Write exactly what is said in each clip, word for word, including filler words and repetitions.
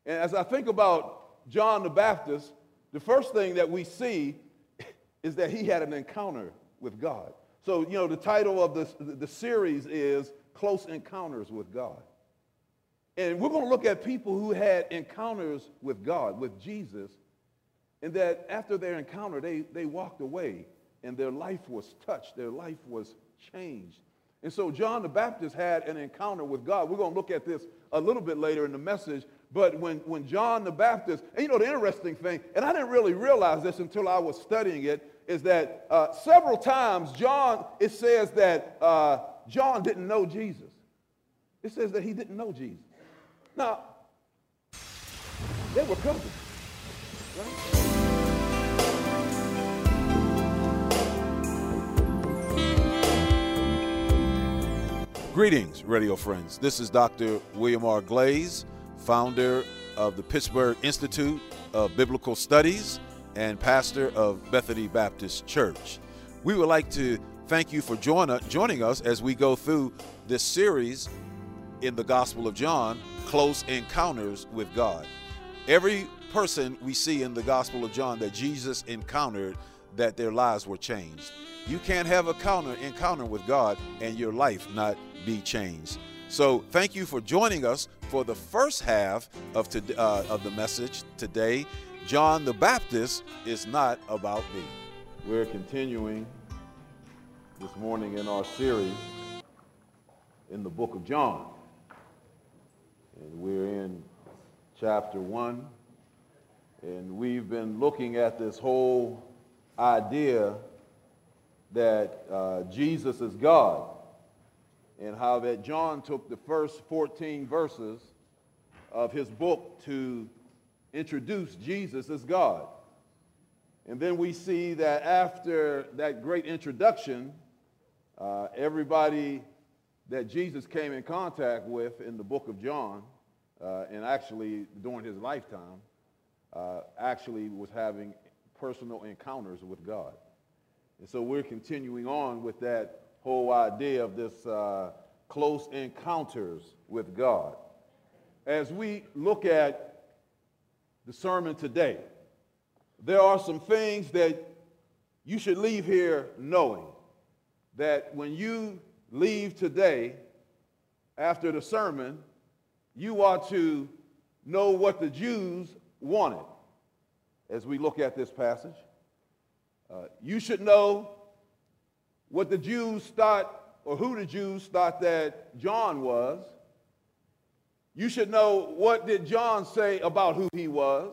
And as I think about John the Baptist, the first thing that we see is that he had an encounter with God. So, you know, the title of this, the series is Close Encounters with God. And we're going to look at people who had encounters with God, with Jesus, and that after their encounter, they, they walked away and their life was touched, their life was changed. And so John the Baptist had an encounter with God. We're going to look at this a little bit later in the message. But when, when John the Baptist, and you know the interesting thing, and I didn't really realize this until I was studying it, is that uh, several times John, it says that uh, John didn't know Jesus. It says that he didn't know Jesus. Now, they were cousins, right? Greetings, radio friends. This is Doctor William R. Glaze, founder of the Pittsburgh Institute of Biblical Studies and pastor of Bethany Baptist Church. We would like to thank you for join, joining us as we go through this series in the Gospel of John, Close Encounters with God. Every person we see in the Gospel of John that Jesus encountered, that their lives were changed. You can't have a encounter, encounter with God and your life not be changed. So thank you for joining us for the first half of, to, uh, of the message today. John the Baptist is not about me. We're continuing this morning in our series in the book of John. And we're in chapter one. And we've been looking at this whole idea that uh, Jesus is God, and how that John took the first fourteen verses of his book to introduce Jesus as God. And then we see that after that great introduction, uh, everybody that Jesus came in contact with in the book of John, uh, and actually during his lifetime, uh, actually was having personal encounters with God. And so we're continuing on with that whole idea of this uh, close encounters with God. As we look at the sermon today, there are some things that you should leave here knowing, that when you leave today after the sermon, you ought to know what the Jews wanted as we look at this passage. Uh, you should know what the Jews thought, or who the Jews thought that John was. You should know what did John say about who he was.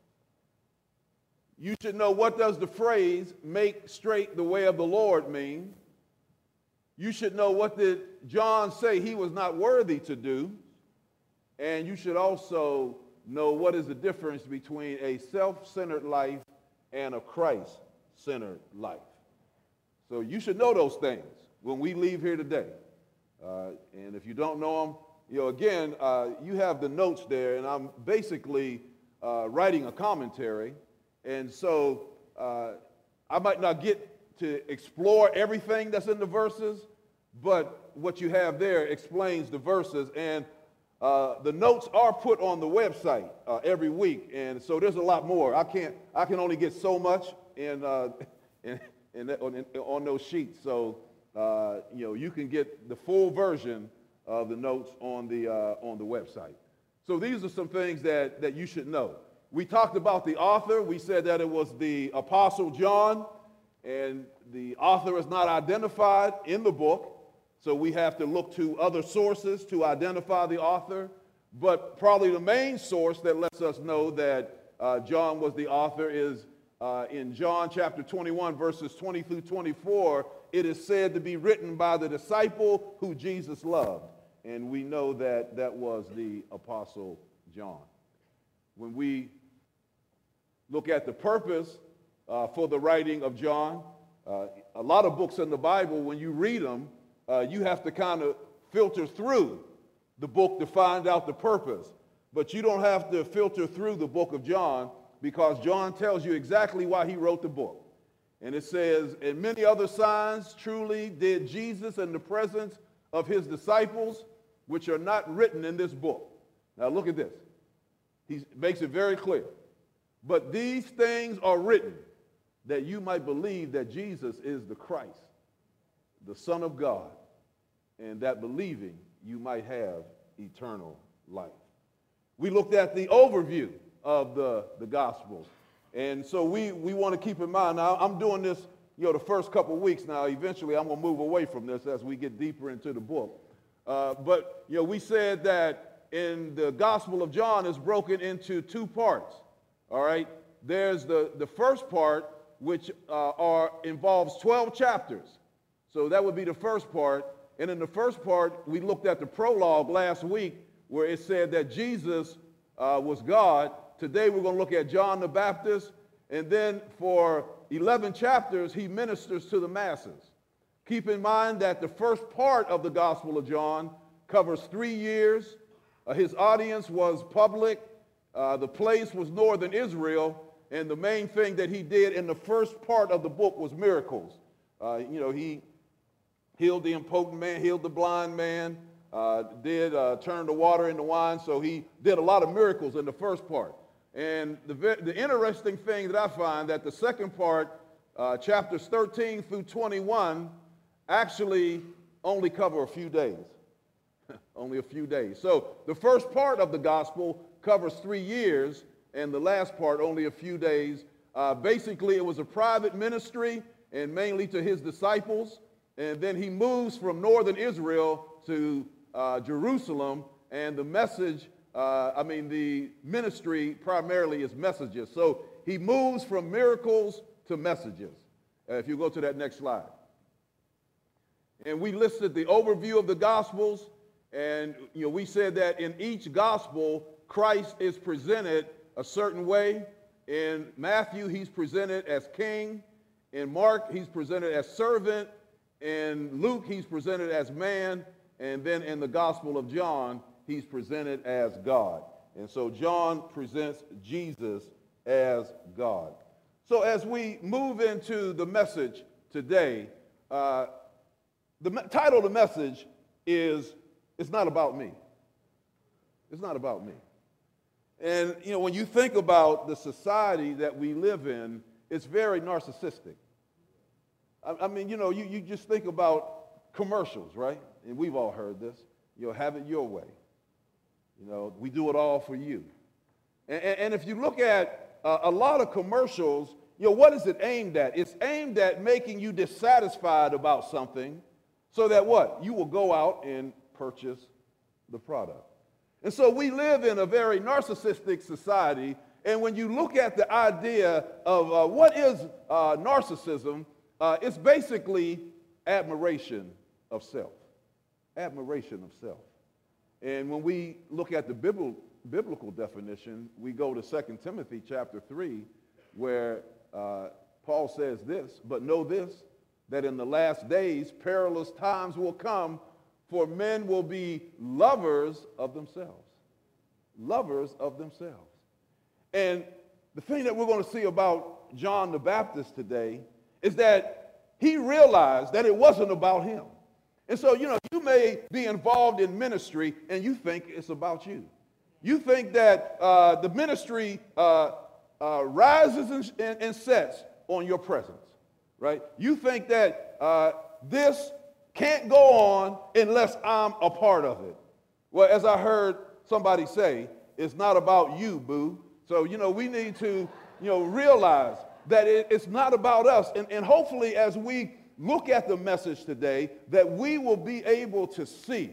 You should know what does the phrase "make straight the way of the Lord" mean. You should know what did John say he was not worthy to do. And you should also know what is the difference between a self-centered life and a Christ-centered life. So you should know those things when we leave here today. Uh, and if you don't know them, you know, again, uh, you have the notes there, and I'm basically uh, writing a commentary. And so uh, I might not get to explore everything that's in the verses, but what you have there explains the verses. And uh, the notes are put on the website uh, every week, and so there's a lot more. I can't, I can only get so much in, uh, in, in, on, on those sheets. So uh, you know, you can get the full version of the notes on the uh, on the website. So these are some things that that you should know. We talked about the author. We said that it was the Apostle John, and the author is not identified in the book. So we have to look to other sources to identify the author. But probably the main source that lets us know that uh, John was the author is uh, in John chapter twenty-one, verses twenty through twenty-four. It is said to be written by the disciple who Jesus loved. And we know that that was the Apostle John. When we look at the purpose uh, for the writing of John, uh, a lot of books in the Bible, when you read them, uh, you have to kind of filter through the book to find out the purpose. But you don't have to filter through the book of John, because John tells you exactly why he wrote the book. And it says, "And many other signs truly did Jesus in the presence of his disciples, which are not written in this book." Now look at this. He makes it very clear. But these things are written that you might believe that Jesus is the Christ, the Son of God, and that believing you might have eternal life. We looked at the overview of the, the Gospels. And so we, we want to keep in mind, now I'm doing this, you know, the first couple weeks now. Eventually I'm going to move away from this as we get deeper into the book. Uh, but, you know, we said that in the Gospel of John is broken into two parts, all right? There's the, the first part, which uh, are, involves twelve chapters. So that would be the first part. And in the first part, we looked at the prologue last week where it said that Jesus uh, was God. Today we're going to look at John the Baptist. And then for eleven chapters, he ministers to the masses. Keep in mind that the first part of the Gospel of John covers three years. Uh, his audience was public. Uh, the place was northern Israel. And the main thing that he did in the first part of the book was miracles. Uh, you know, he healed the impotent man, healed the blind man, uh, did uh, turn the water into wine. So he did a lot of miracles in the first part. And the, the interesting thing that I find that the second part, uh, chapters thirteen through twenty-one, actually only cover a few days. Only a few days. So the first part of the gospel covers three years, and the last part only a few days. Uh, basically, it was a private ministry, and mainly to his disciples. And then he moves from northern Israel to uh, Jerusalem, and the message, uh, I mean, the ministry primarily is messages. So he moves from miracles to messages. Uh, if you go to that next slide. And we listed the overview of the Gospels, and you know, we said that in each Gospel, Christ is presented a certain way. In Matthew, he's presented as king. In Mark, he's presented as servant. In Luke, he's presented as man. And then in the Gospel of John, he's presented as God. And so John presents Jesus as God. So as we move into the message today, uh, the me- title of the message is, It's Not About Me. It's not about me. And, you know, when you think about the society that we live in, it's very narcissistic. I, I mean, you know, you, you just think about commercials, right? And we've all heard this. You know, have it your way. You know, we do it all for you. And, and, and if you look at uh, a lot of commercials, you know, what is it aimed at? It's aimed at making you dissatisfied about something so that what? You will go out and purchase the product. And so we live in a very narcissistic society. And when you look at the idea of uh, what is uh, narcissism, uh, it's basically admiration of self. Admiration of self. And when we look at the biblical, biblical definition, we go to Second Timothy chapter three, where uh, Paul says this, but know this, that in the last days perilous times will come, for men will be lovers of themselves. Lovers of themselves. And the thing that we're going to see about John the Baptist today is that he realized that it wasn't about him. And so, you know, you may be involved in ministry and you think it's about you. You think that uh, the ministry uh, uh, rises and, and, and sets on your presence, right? You think that uh, this can't go on unless I'm a part of it. Well, as I heard somebody say, it's not about you, boo. So, you know, we need to, you know, realize that it, it's not about us. And, and hopefully as we look at the message today, that we will be able to see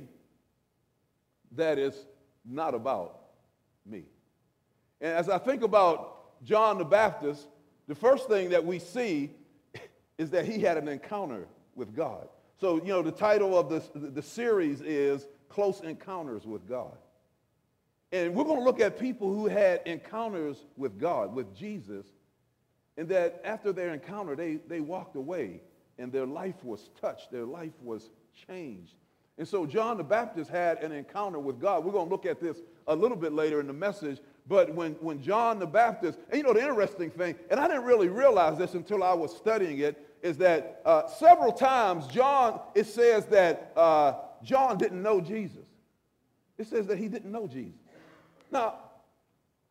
that it's not about me. And as I think about John the Baptist, the first thing that we see is that he had an encounter with God. So, you know, the title of this, the series is Close Encounters with God. And we're going to look at people who had encounters with God, with Jesus, and that after their encounter, they, they walked away, and their life was touched, their life was changed. And so John the Baptist had an encounter with God. We're going to look at this a little bit later in the message, but when, when John the Baptist, and you know the interesting thing, and I didn't really realize this until I was studying it, is that uh, several times John, it says that uh, John didn't know Jesus. It says that he didn't know Jesus. Now,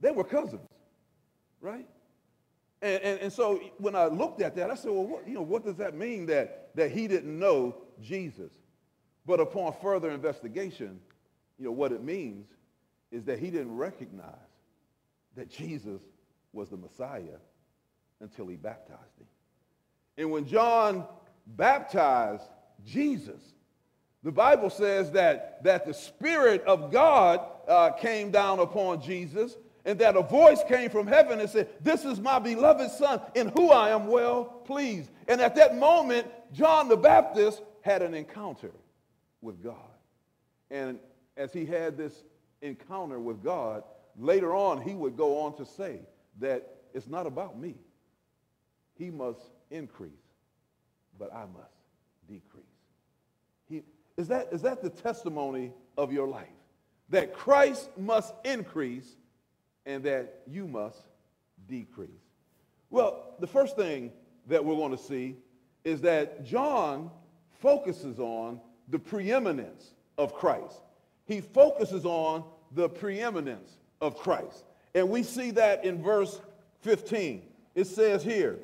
They were cousins, right? And, and, and so when I looked at that, I said, well, what, you know, what does that mean that, that he didn't know Jesus? But upon further investigation, you know, what it means is that he didn't recognize that Jesus was the Messiah until he baptized him. And when John baptized Jesus, the Bible says that, that the Spirit of God uh, came down upon Jesus, and that a voice came from heaven and said, "This is my beloved Son, in whom I am well pleased." And at that moment, John the Baptist had an encounter with God. And as he had this encounter with God, later on he would go on to say that it's not about me. He must increase, but I must decrease. He, is that, is that the testimony of your life? That Christ must increase and that you must decrease. Well, the first thing that we're going to see is that John focuses on the preeminence of Christ. He focuses on the preeminence of Christ. And we see that in verse fifteen. It says here,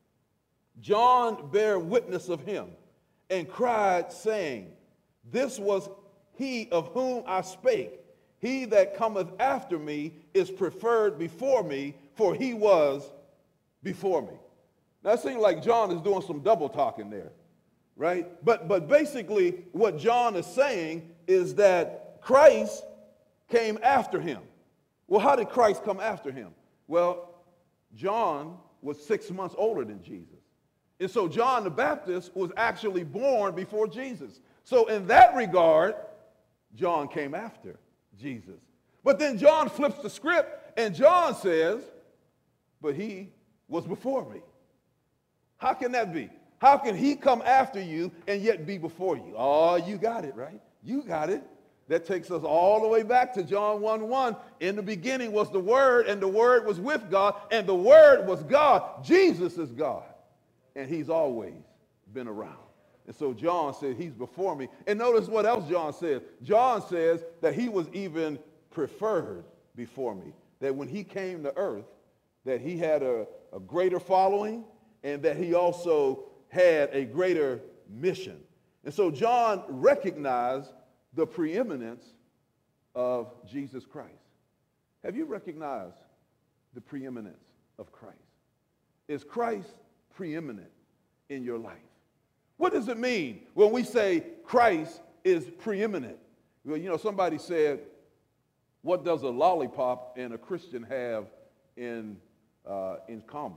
John bare witness of him and cried, saying, "This was he of whom I spake. He that cometh after me is preferred before me, for he was before me." Now, it seems like John is doing some double talking there, right? But, but basically what John is saying is that Christ came after him. Well, how did Christ come after him? Well, John was six months older than Jesus. And so John the Baptist was actually born before Jesus. So in that regard, John came after Jesus. But then John flips the script and John says, "But he was before me." How can that be? How can he come after you and yet be before you? Oh, you got it, right? You got it. That takes us all the way back to John one one. In the beginning was the Word, and the Word was with God, and the Word was God. Jesus is God, and he's always been around. And so John said, he's before me. And notice what else John says. John says that he was even preferred before me. That when he came to earth, that he had a, a greater following and that he also had a greater mission. And so John recognized the preeminence of Jesus Christ. Have you recognized the preeminence of Christ? Is Christ preeminent in your life? What does it mean when we say Christ is preeminent? Well, you know, somebody said, what does a lollipop and a Christian have in, uh, in common?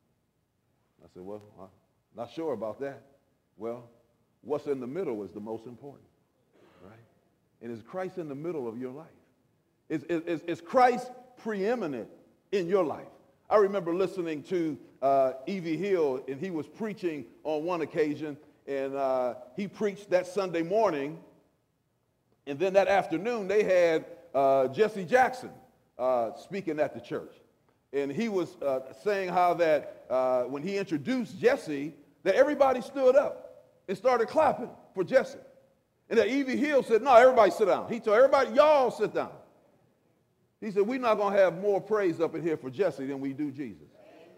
I said, well, I'm not sure about that. Well, what's in the middle is the most important, right? And is Christ in the middle of your life? Is, is, is Christ preeminent in your life? I remember listening to uh, E V Hill, and he was preaching on one occasion, and uh, he preached that Sunday morning, and then that afternoon they had uh, Jesse Jackson uh, speaking at the church. And he was uh, saying how that uh, when he introduced Jesse, that everybody stood up and started clapping for Jesse. And that E V Hill said, "No, everybody sit down." He told everybody, "Y'all sit down." He said, "We're not going to have more praise up in here for Jesse than we do Jesus."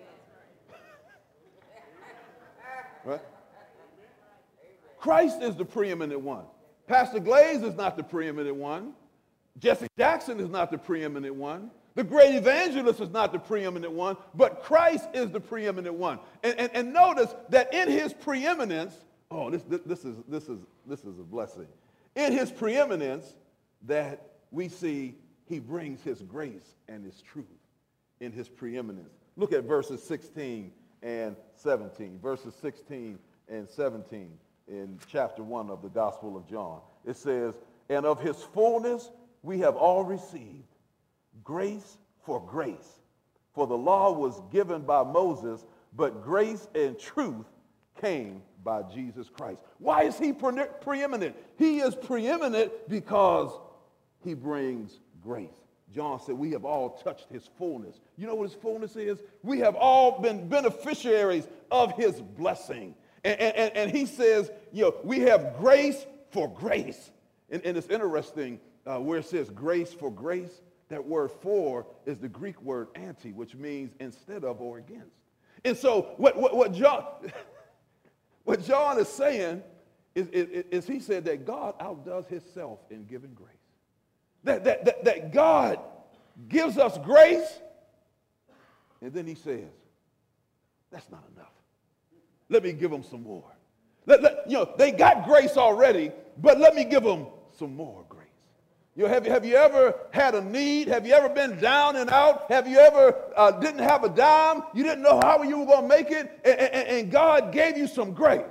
Right? Christ is the preeminent one. Pastor Glaze is not the preeminent one. Jesse Jackson is not the preeminent one. The great evangelist is not the preeminent one, but Christ is the preeminent one. And, and, and notice that in his preeminence, oh, this, this, this, is, this, is, this is a blessing. In his preeminence, that we see he brings his grace and his truth in his preeminence. Look at verses sixteen and seventeen. Verses sixteen and seventeen in chapter one of the Gospel of John. It says, "And of his fullness we have all received grace for grace. For the law was given by Moses, but grace and truth came by Jesus Christ." Why is he pre- preeminent? He is preeminent because he brings grace. John said we have all touched his fullness. You know what his fullness is? We have all been beneficiaries of his blessing. And, and, and he says, you know, we have grace for grace. And, and it's interesting uh, where it says grace for grace. That word for is the Greek word anti, which means instead of or against. And so what, what, what John what John is saying is, is, is he said that God outdoes himself in giving grace. That, that, that, that God gives us grace, and then he says, that's not enough. Let me give them some more. Let, let, you know, they got grace already, but let me give them some more grace. You know, have, you, have you ever had a need? Have you ever been down and out? Have you ever uh, didn't have a dime? You didn't know how you were going to make it, and, and, and God gave you some grace.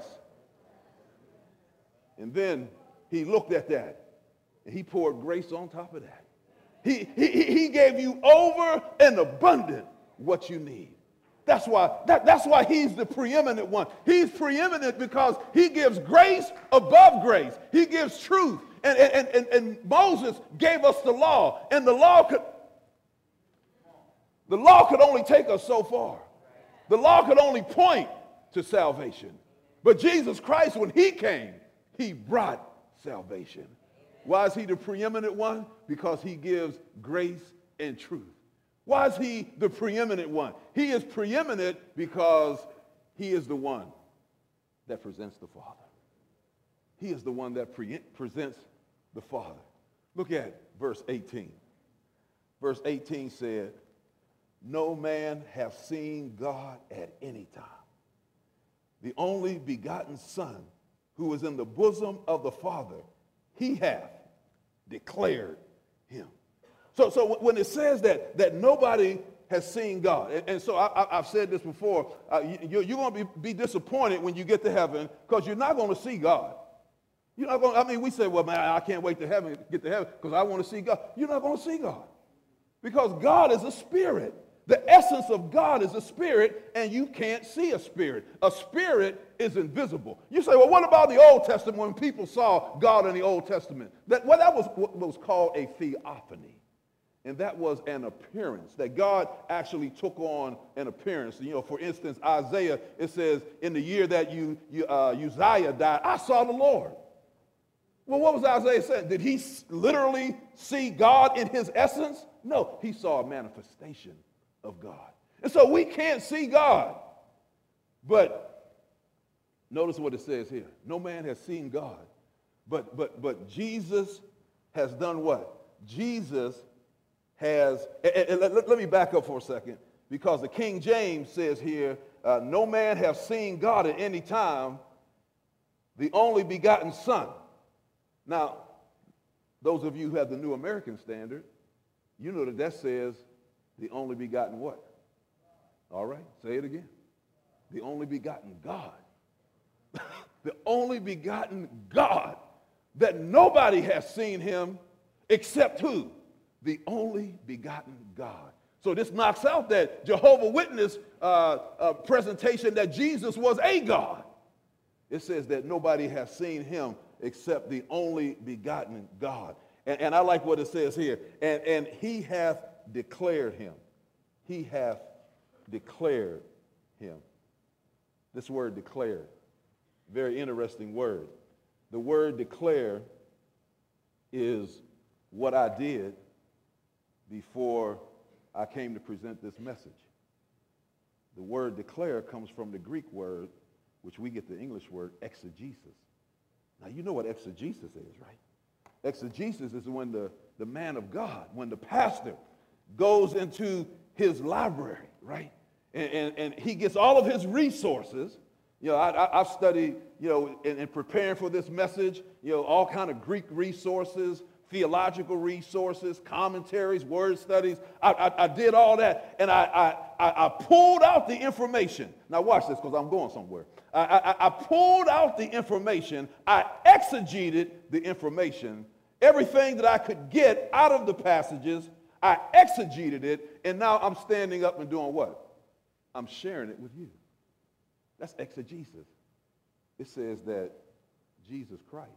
And then he looked at that, and he poured grace on top of that. He, he, he gave you over and abundant what you need. That's why, that, that's why he's the preeminent one. He's preeminent because he gives grace above grace. He gives truth. And, and, and, and Moses gave us the law. And the law could, the law could only take us so far. The law could only point to salvation. But Jesus Christ, when he came, he brought salvation. Why is he the preeminent one? Because he gives grace and truth. Why is he the preeminent one? He is preeminent because he is the one that presents the Father. He is the one that pre- presents the Father. Look at verse eighteen. Verse eighteen said, no man hath seen God at any time. The only begotten Son, who is in the bosom of the Father, he hath declared him. So, so when it says that, that nobody has seen God, and, and so I, I, I've said this before, uh, you, you're going to be, be disappointed when you get to heaven because you're not going to see God. You're not going. I mean, we say, well, man, I can't wait to heaven, get to heaven because I want to see God. You're not going to see God because God is a spirit. The essence of God is a spirit, and you can't see a spirit. A spirit is invisible. You say, well, what about the Old Testament when people saw God in the Old Testament? That, well, that was what was called a theophany. And that was an appearance, that God actually took on an appearance. You know, for instance, Isaiah, it says, in the year that you, you, uh, Uzziah died, I saw the Lord. Well, what was Isaiah saying? Did he literally see God in his essence? No, he saw a manifestation of God. And so we can't see God. But notice what it says here. No man has seen God. But, but, but Jesus has done what? Jesus has, and, and let, let me back up for a second, because the King James says here, uh, no man has seen God at any time, the only begotten Son. Now, those of you who have the New American Standard, you know that that says the only begotten what? All right, say it again. The only begotten God. The only begotten God, that nobody has seen him except who? The only begotten God. So this knocks out that Jehovah's Witness uh, uh, presentation that Jesus was a God. It says that nobody has seen him except the only begotten God. And, and I like what it says here. And, and he hath declared him. He hath declared him. This word declared, very interesting word. The word declare is what I did before I came to present this message. The word declare comes from the Greek word, which we get the English word exegesis. Now, you know what exegesis is, right? Exegesis is when the, the man of God, when the pastor goes into his library, right? And, and, and he gets all of his resources. You know, I, I, I've studied, you know, in, in preparing for this message, you know, all kind of Greek resources, theological resources, commentaries, word studies. I, I, I did all that, and I, I, I pulled out the information. Now watch this, because I'm going somewhere. I, I, I pulled out the information. I exegeted the information. Everything that I could get out of the passages, I exegeted it, and now I'm standing up and doing what? I'm sharing it with you. That's exegesis. It says that Jesus Christ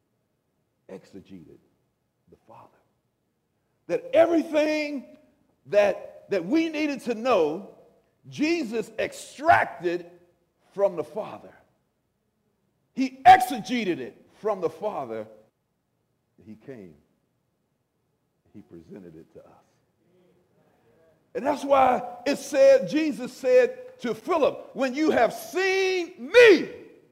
exegeted the Father. That everything that, that we needed to know, Jesus extracted from the Father. He exegeted it from the Father. He came. He presented it to us. And that's why it said, Jesus said to Philip, when you have seen me,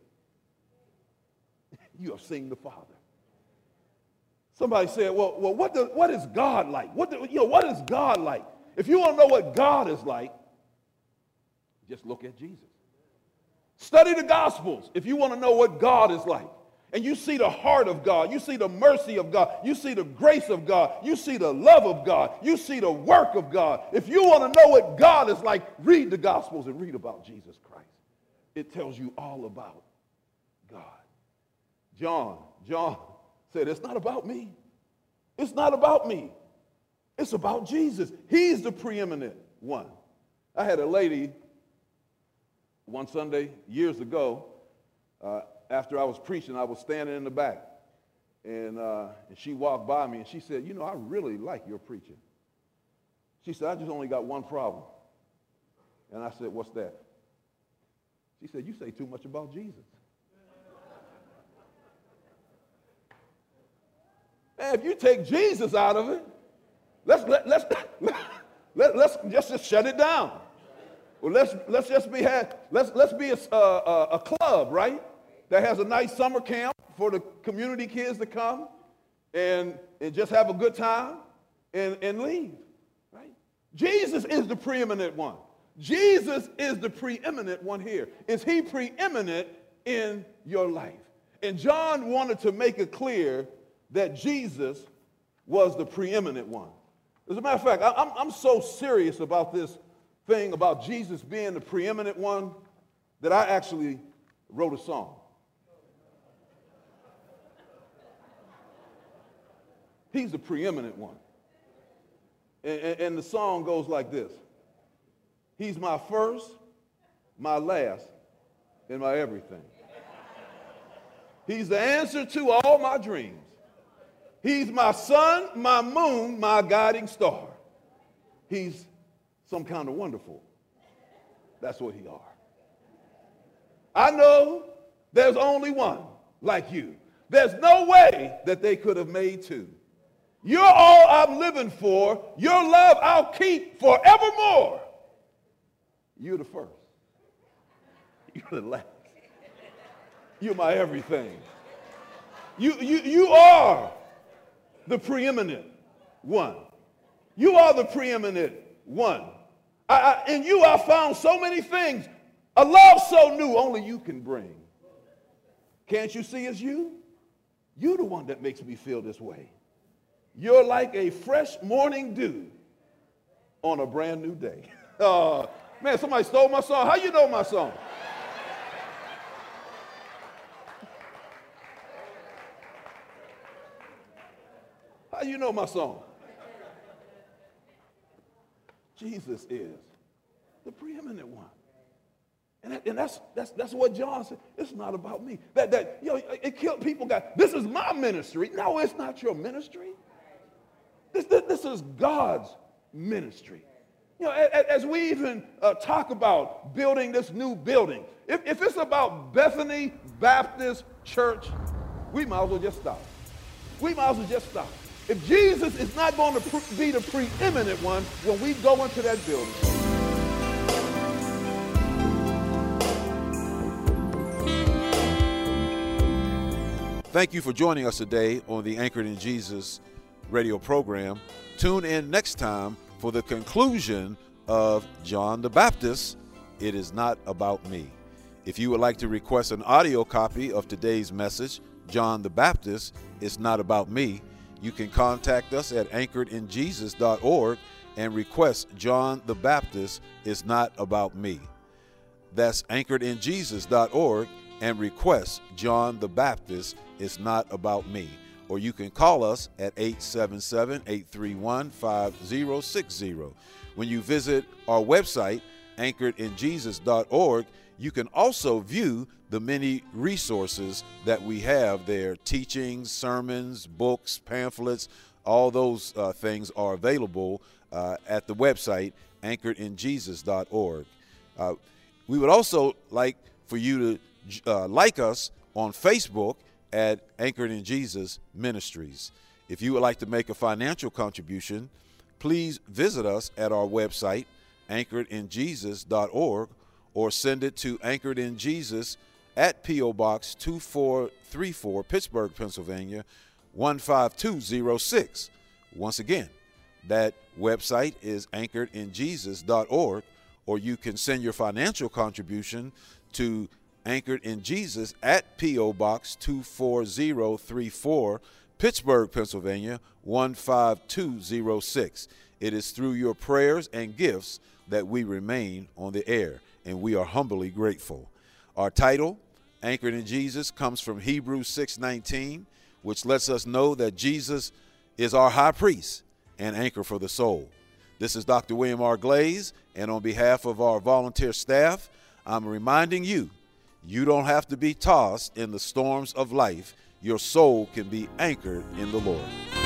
you have seen the Father. Somebody said, well, well what, do, what is God like? What, do, you know, what is God like? If you want to know what God is like, just look at Jesus. Study the Gospels if you want to know what God is like. And you see the heart of God. You see the mercy of God. You see the grace of God. You see the love of God. You see the work of God. If you want to know what God is like, read the Gospels and read about Jesus Christ. It tells you all about God. John, John said, it's not about me. It's not about me. It's about Jesus. He's the preeminent one. I had a lady one Sunday years ago, uh, after I was preaching, I was standing in the back, and, uh, and she walked by me, and she said, you know, I really like your preaching. She said, I just only got one problem. And I said, what's that? She said, you say too much about Jesus. Man, if you take Jesus out of it, let's, let, let's, let, let's just, just shut it down. Well, let's, let's just be, let's, let's be a, a, a club, right? That has a nice summer camp for the community kids to come and, and just have a good time and, and leave, right? Jesus is the preeminent one. Jesus is the preeminent one here. Is he preeminent in your life? And John wanted to make it clear that Jesus was the preeminent one. As a matter of fact, I, I'm, I'm so serious about this thing about Jesus being the preeminent one that I actually wrote a song. He's the preeminent one. And, and, and the song goes like this. He's my first, my last, and my everything. He's the answer to all my dreams. He's my sun, my moon, my guiding star. He's some kind of wonderful. That's what he are. I know there's only one like you. There's no way that they could have made two. You're all I'm living for. Your love I'll keep forevermore. You're the first. You're the last. You're my everything. You, you, you are the preeminent one. You are the preeminent one. I, I, in you I found so many things. A love so new only you can bring. Can't you see it's you? You're the one that makes me feel this way. You're like a fresh morning dew on a brand new day. Oh, man, somebody stole my song. How you know my song? How you know my song? Jesus is the preeminent one. And, that, and that's, that's, that's what John said. It's not about me. That, that, you know, it killed people. Got, this is my ministry. No, it's not your ministry. This, this, this is God's ministry. You know, as, as we even uh, talk about building this new building, if, if it's about Bethany Baptist Church, we might as well just stop. We might as well just stop. If Jesus is not going to pre- be the preeminent one when we go into that building. Thank you for joining us today on the Anchored in Jesus radio program. Tune in next time for the conclusion of John the Baptist, It Is Not About Me. If you would like to request an audio copy of today's message, John the Baptist, It's Not About Me, you can contact us at anchored in jesus dot org and request John the Baptist, It's Not About Me. That's anchored in jesus dot org and request John the Baptist, It's Not About Me. Or you can call us at eight seven seven, eight three one, five zero six zero. When you visit our website, anchored in jesus dot org, you can also view the many resources that we have there. Teachings, sermons, books, pamphlets, all those uh, things are available uh, at the website, anchored in jesus dot org. Uh, we would also like for you to uh, like us on Facebook at Anchored in Jesus Ministries. If you would like to make a financial contribution, please visit us at our website, anchored in jesus dot org, or send it to Anchored in Jesus at P O. Box two four three four, Pittsburgh, Pennsylvania, one five two zero six. Once again, that website is anchored in jesus dot org, or you can send your financial contribution to Anchored in Jesus at P O. Box two four zero three four, Pittsburgh, Pennsylvania, one five two zero six. It is through your prayers and gifts that we remain on the air, and we are humbly grateful. Our title, Anchored in Jesus, comes from Hebrews six nineteen, which lets us know that Jesus is our high priest and anchor for the soul. This is Doctor William R. Glaze, and on behalf of our volunteer staff, I'm reminding you, you don't have to be tossed in the storms of life. Your soul can be anchored in the Lord.